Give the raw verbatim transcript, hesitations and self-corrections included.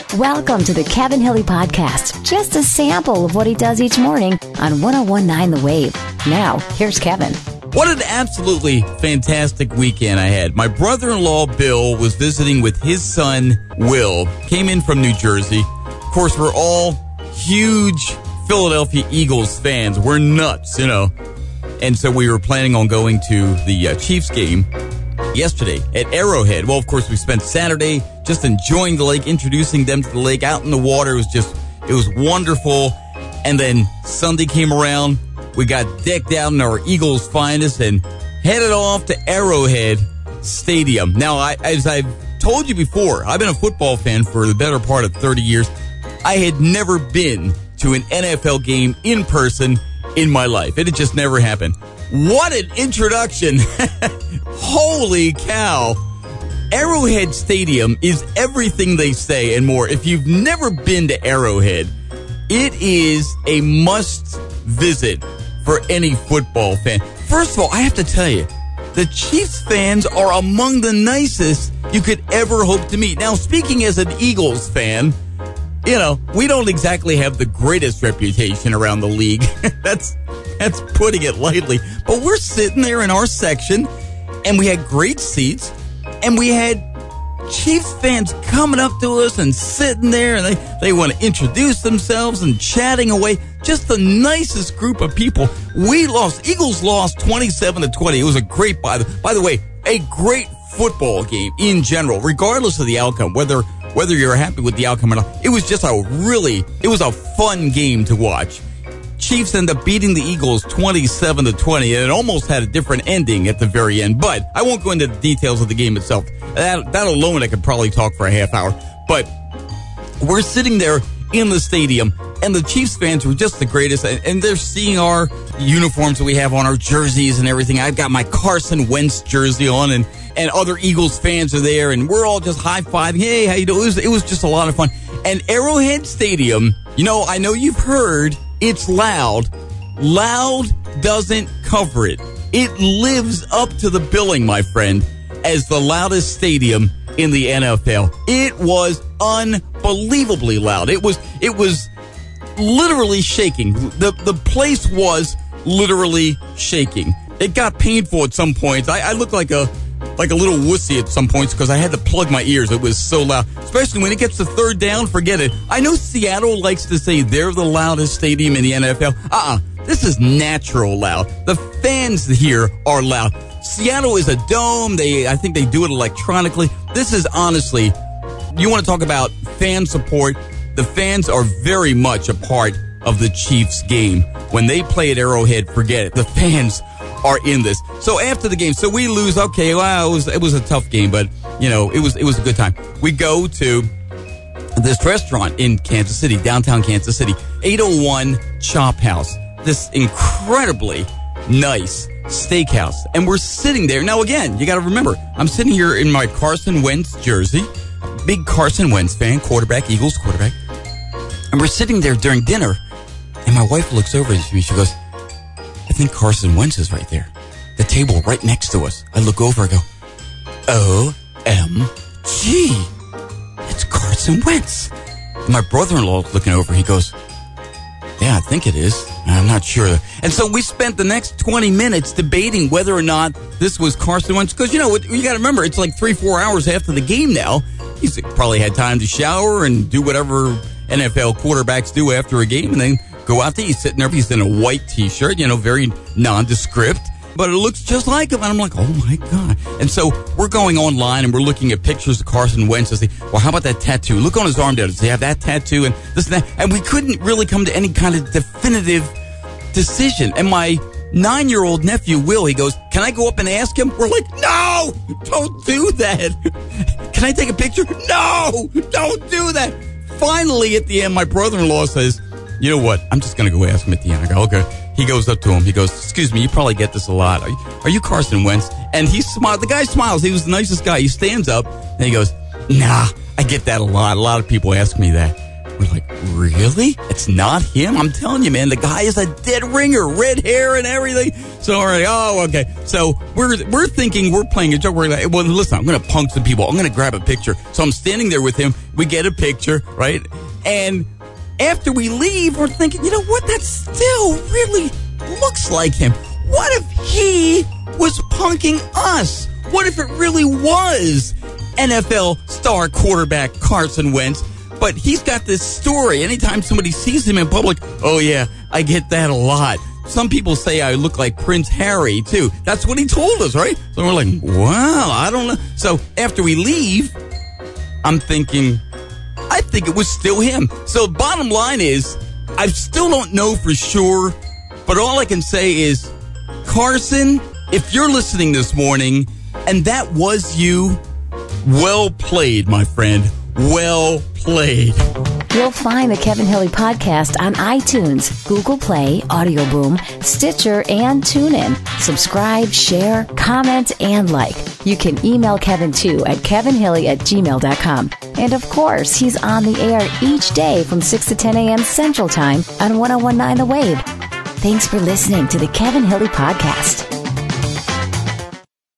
Welcome to the Kevin Hilly Podcast. Just a sample of what he does each morning on one oh one point nine The Wave. Now, here's Kevin. What an absolutely fantastic weekend I had. My brother-in-law, Bill, was visiting with his son, Will. Came in from New Jersey. Of course, we're all huge Philadelphia Eagles fans. We're nuts, you know. And so we were planning on going to the uh, Chiefs game yesterday at Arrowhead. Well, of course, we spent Saturday just enjoying the lake, introducing them to the lake, out in the water. It was just, it was wonderful. And then Sunday came around. We got decked out in our Eagles' finest and headed off to Arrowhead Stadium. Now, I, as I've told you before, I've been a football fan for the better part of thirty years. I had never been to an N F L game in person in my life. It had just never happened. What an introduction. Holy cow. Arrowhead Stadium is everything they say and more. If you've never been to Arrowhead, it is a must visit for any football fan. First of all, I have to tell you, the Chiefs fans are among the nicest you could ever hope to meet. Now, speaking as an Eagles fan, you know, we don't exactly have the greatest reputation around the league. that's that's putting it lightly. But we're sitting there in our section, and we had great seats, and we had Chiefs fans coming up to us and sitting there, and they, they want to introduce themselves and chatting away. Just the nicest group of people. We lost. Eagles lost twenty-seven to twenty. It was a great, by the, by the way, a great football game in general, regardless of the outcome, whether whether you're happy with the outcome or not. It was just a really, it was a fun game to watch. Chiefs end up beating the Eagles twenty-seven to twenty, and it almost had a different ending at the very end. But I won't go into the details of the game itself. That, that alone, I could probably talk for a half hour. But we're sitting there in the stadium, and the Chiefs fans were just the greatest, and, and they're seeing our uniforms that we have on, our jerseys and everything. I've got my Carson Wentz jersey on, and, and other Eagles fans are there, and we're all just high-fiving. Hey, how you doing? It was, it was just a lot of fun. And Arrowhead Stadium, you know, I know you've heard it's loud. Loud doesn't cover it. It lives up to the billing, my friend, as the loudest stadium in the N F L. It was unbelievably loud. It was it was literally shaking. The the place was literally shaking. It got painful at some points. I, I looked like a like a little wussy at some points because I had to plug my ears. It was so loud. Especially when it gets to third down, forget it. I know Seattle likes to say they're the loudest stadium in the N F L. Uh-uh. This is natural loud. The fans here are loud. Seattle is a dome. They, I think they do it electronically. This is honestly, you want to talk about fan support. The fans are very much a part of the Chiefs game. When they play at Arrowhead, forget it. The fans are in this. So after the game, so we lose. Okay, well, it was it was a tough game, but you know, it was it was a good time. We go to this restaurant in Kansas City, downtown Kansas City, eight oh one Chop House. This incredibly nice steakhouse, and we're sitting there. Now, again, you got to remember, I'm sitting here in my Carson Wentz jersey, big Carson Wentz fan, quarterback, Eagles quarterback, and we're sitting there during dinner, and my wife looks over at me. She goes, I think Carson Wentz is right there. The table right next to us. I look over, I go, O M G, it's Carson Wentz. And my brother-in-law looking over, he goes, yeah, I think it is. I'm not sure. And so we spent the next twenty minutes debating whether or not this was Carson Wentz. Because, you know, you got to remember, it's like three, four hours after the game now. He's probably had time to shower and do whatever N F L quarterbacks do after a game and then go out to eat. He's sitting there. He's in a white T-shirt, you know, very nondescript. But it looks just like him. And I'm like, oh, my God. And so we're going online and we're looking at pictures of Carson Wentz and say, well, how about that tattoo? Look on his arm there. Does he have that tattoo? And this and that. And we couldn't really come to any kind of definitive decision. And my nine-year-old nephew, Will, he goes, can I go up and ask him? We're like, no, don't do that. Can I take a picture? No, don't do that. Finally, at the end, my brother-in-law says, you know what? I'm just going to go ask him at the end. I go, okay. He goes up to him. He goes, excuse me, you probably get this a lot. Are you, are you Carson Wentz? And he smiled. The guy smiles. He was the nicest guy. He stands up and he goes, nah, I get that a lot. A lot of people ask me that. We're like, really? It's not him? I'm telling you, man, the guy is a dead ringer, red hair and everything. So, all right, oh, okay. So we're we're thinking we're playing a joke. We're like, well, listen, I'm going to punk some people. I'm going to grab a picture. So I'm standing there with him. We get a picture, right? And after we leave, we're thinking, you know what? That still really looks like him. What if he was punking us? What if it really was N F L star quarterback Carson Wentz? But he's got this story. Anytime somebody sees him in public, oh, yeah, I get that a lot. Some people say I look like Prince Harry, too. That's what he told us, right? So we're like, wow, I don't know. So after we leave, I'm thinking, I think it was still him. So bottom line is, I still don't know for sure, but all I can say is, Carson, if you're listening this morning, and that was you, well played, my friend. Well played. You'll find the Kevin Hilly Podcast on iTunes, Google Play, Audio Boom, Stitcher, and TuneIn. Subscribe, share, comment, and like. You can email Kevin, too, at kevinhilly at gmail dot com. And, of course, he's on the air each day from six to ten a.m. Central Time on ten nineteen The Wave. Thanks for listening to the Kevin Hilly Podcast.